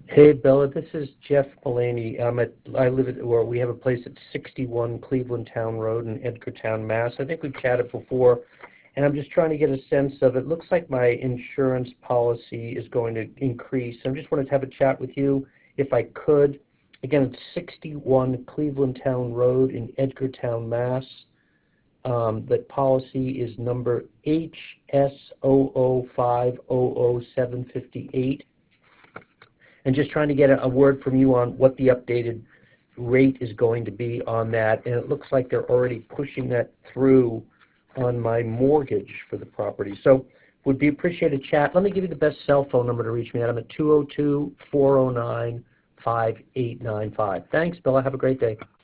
Hey Bella, this is Jeff Mullaney. We have a place at 61 Cleveland Town Road in Edgartown, Mass. I think we've chatted before, and I'm just trying to get a sense of it. Looks like my insurance policy is going to increase. I just wanted to have a chat with you if I could. Again, it's 61 Cleveland Town Road in Edgartown, Mass. That policy is number HS005005758. And just trying to get a word from you on what the updated rate is going to be on that. And it looks like they're already pushing that through on my mortgage for the property. So would be appreciated chat. Let me give you the best cell phone number to reach me at. I'm at 202-409-5895. Thanks, Bella. Have a great day.